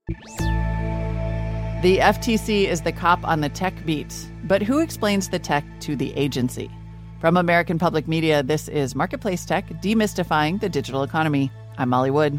The FTC is the cop on the tech beat, but who explains the tech to the agency? From American Public Media, this is Marketplace Tech, Demystifying the Digital Economy. I'm Molly Wood.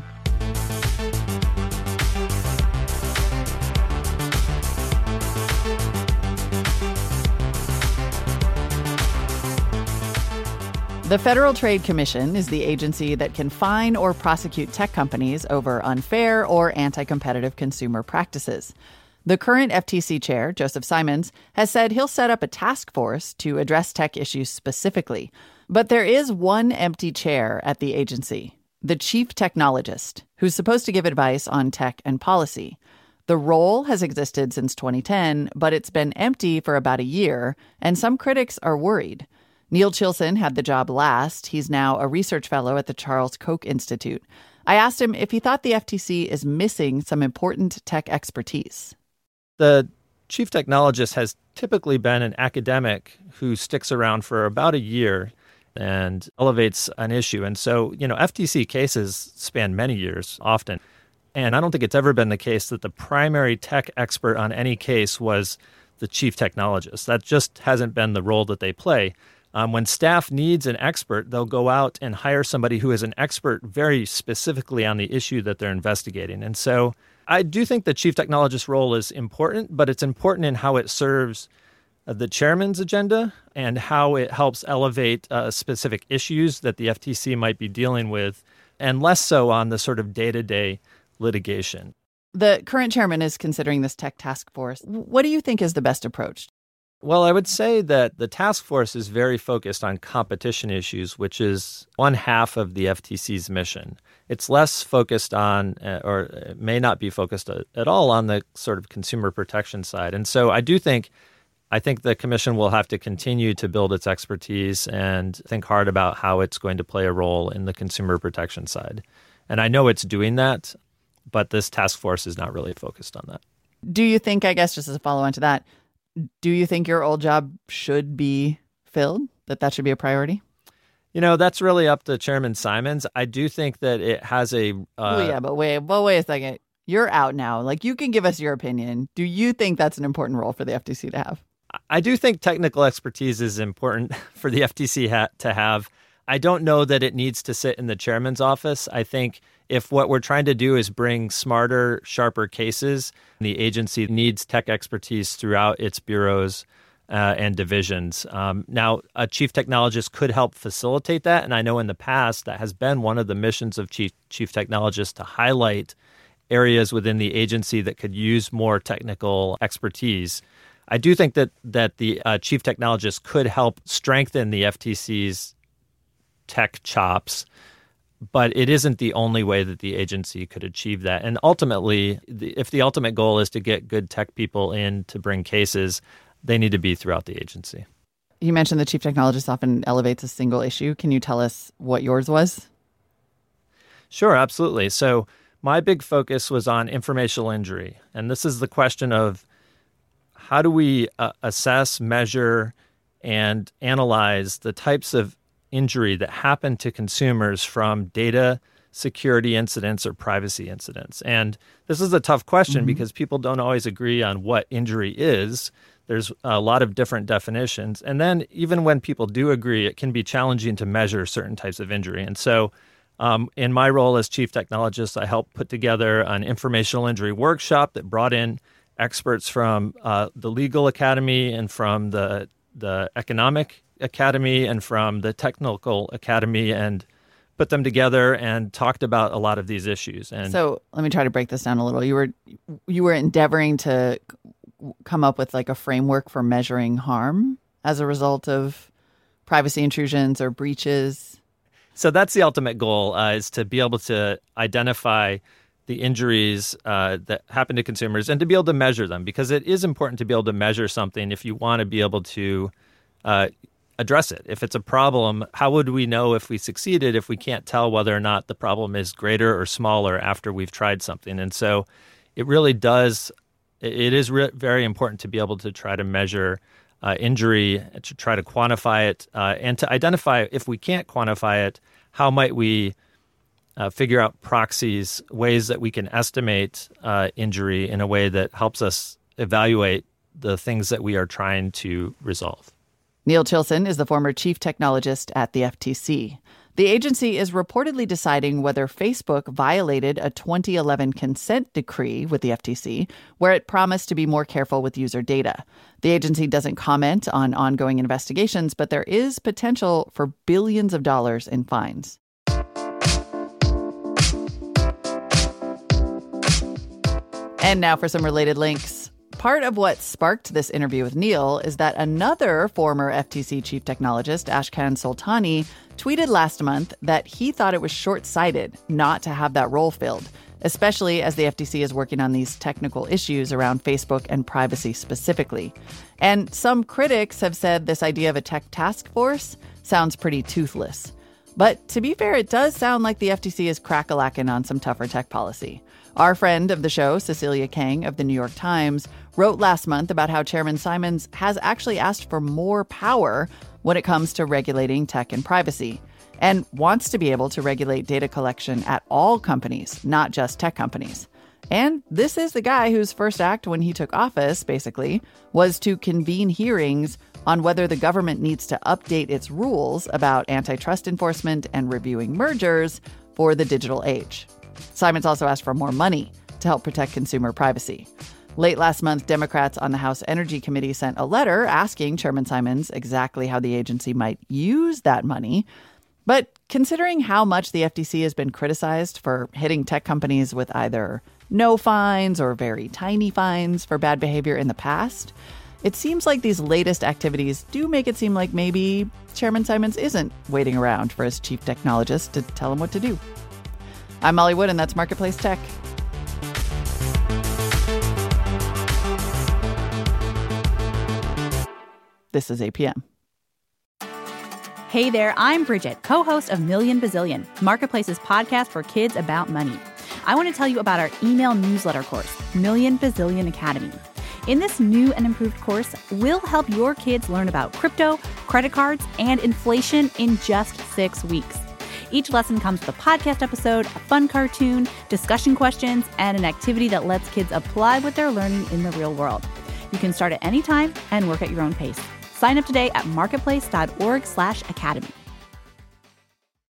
The Federal Trade Commission is the agency that can fine or prosecute tech companies over unfair or anti-competitive consumer practices. The current FTC chair, Joseph Simons, has said he'll set up a task force to address tech issues specifically. But there is one empty chair at the agency, the chief technologist, who's supposed to give advice on tech and policy. The role has existed since 2010, but it's been empty for about a year, and some critics are worried. Neil Chilson had the job last. He's now a research fellow at the Charles Koch Institute. I asked him if he thought the FTC is missing some important tech expertise. The chief technologist has typically been an academic who sticks around for about a year and elevates an issue. And so, FTC cases span many years often. And I don't think it's ever been the case that the primary tech expert on any case was the chief technologist. That just hasn't been the role that they play. When staff needs an expert, they'll go out and hire somebody who is an expert very specifically on the issue that they're investigating. And so I do think the chief technologist role is important, but it's important in how it serves the chairman's agenda and how it helps elevate specific issues that the FTC might be dealing with, and less so on the sort of day-to-day litigation. The current chairman is considering this tech task force. What do you think is the best approach? Well, I would say that the task force is very focused on competition issues, which is one half of the FTC's mission. It's less focused on, or may not be focused at all on the sort of consumer protection side. And so I think the commission will have to continue to build its expertise and think hard about how it's going to play a role in the consumer protection side. And I know it's doing that, but this task force is not really focused on that. Do you think, I guess just as a follow-on to that, do you think your old job should be filled, that should be a priority? That's really up to Chairman Simons. I do think that it has a... But wait a second. You're out now. You can give us your opinion. Do you think that's an important role for the FTC to have? I do think technical expertise is important for the FTC to have. I don't know that it needs to sit in the chairman's office. I think if what we're trying to do is bring smarter, sharper cases, the agency needs tech expertise throughout its bureaus and divisions. Now, a chief technologist could help facilitate that, and I know in the past that has been one of the missions of chief technologists to highlight areas within the agency that could use more technical expertise. I do think that the chief technologist could help strengthen the FTC's tech chops, but it isn't the only way that the agency could achieve that. And ultimately, if the ultimate goal is to get good tech people in to bring cases, they need to be throughout the agency. You mentioned the chief technologist often elevates a single issue. Can you tell us what yours was? Sure, absolutely. So my big focus was on informational injury. And this is the question of how do we assess, measure, and analyze the types of injury that happen to consumers from data security incidents or privacy incidents. And this is a tough question because people don't always agree on what injury is. There's a lot of different definitions. And then even when people do agree, it can be challenging to measure certain types of injury. And so in my role as chief technologist, I helped put together an informational injury workshop that brought in experts from the Legal Academy and from the Economic Academy and from the Technical Academy, and put them together and talked about a lot of these issues. And so let me try to break this down a little. You were endeavoring to come up with a framework for measuring harm as a result of privacy intrusions or breaches. So that's the ultimate goal, is to be able to identify the injuries that happen to consumers and to be able to measure them, because it is important to be able to measure something if you want to be able to address it. If it's a problem, how would we know if we succeeded if we can't tell whether or not the problem is greater or smaller after we've tried something? And so it really does, it is very important to be able to try to measure injury, to try to quantify it, and to identify, if we can't quantify it, how might we figure out proxies, ways that we can estimate injury in a way that helps us evaluate the things that we are trying to resolve. Neil Chilson is the former chief technologist at the FTC. The agency is reportedly deciding whether Facebook violated a 2011 consent decree with the FTC, where it promised to be more careful with user data. The agency doesn't comment on ongoing investigations, but there is potential for billions of dollars in fines. And now for some related links. Part of what sparked this interview with Neil is that another former FTC chief technologist, Ashkan Soltani, tweeted last month that he thought it was short-sighted not to have that role filled, especially as the FTC is working on these technical issues around Facebook and privacy specifically. And some critics have said this idea of a tech task force sounds pretty toothless. But to be fair, it does sound like the FTC is crack-a-lacking on some tougher tech policy. Our friend of the show, Cecilia Kang of the New York Times, wrote last month about how Chairman Simons has actually asked for more power when it comes to regulating tech and privacy, and wants to be able to regulate data collection at all companies, not just tech companies. And this is the guy whose first act when he took office, basically, was to convene hearings on whether the government needs to update its rules about antitrust enforcement and reviewing mergers for the digital age. Simons also asked for more money to help protect consumer privacy. Late last month, Democrats on the House Energy Committee sent a letter asking Chairman Simons exactly how the agency might use that money. But considering how much the FTC has been criticized for hitting tech companies with either no fines or very tiny fines for bad behavior in the past, it seems like these latest activities do make it seem like maybe Chairman Simons isn't waiting around for his chief technologist to tell him what to do. I'm Molly Wood, and that's Marketplace Tech. This is APM. Hey there, I'm Bridget, co-host of Million Bazillion, Marketplace's podcast for kids about money. I want to tell you about our email newsletter course, Million Bazillion Academy. In this new and improved course, we'll help your kids learn about crypto, credit cards, and inflation in just 6 weeks. Each lesson comes with a podcast episode, a fun cartoon, discussion questions, and an activity that lets kids apply what they're learning in the real world. You can start at any time and work at your own pace. Sign up today at marketplace.org/academy.